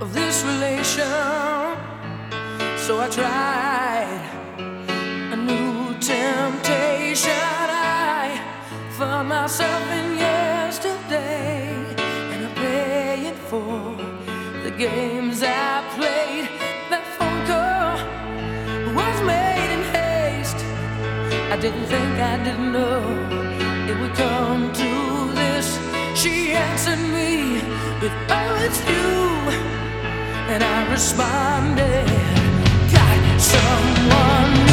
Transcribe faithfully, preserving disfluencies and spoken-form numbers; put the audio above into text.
of this relation. So I tried a new temptation. I found myself in yesterday, and I pay it for the games I played. That phone call was made in haste. I didn't think, I didn't know it would come to this. She answered me with, "Oh, it's you," and I responded, "Got someone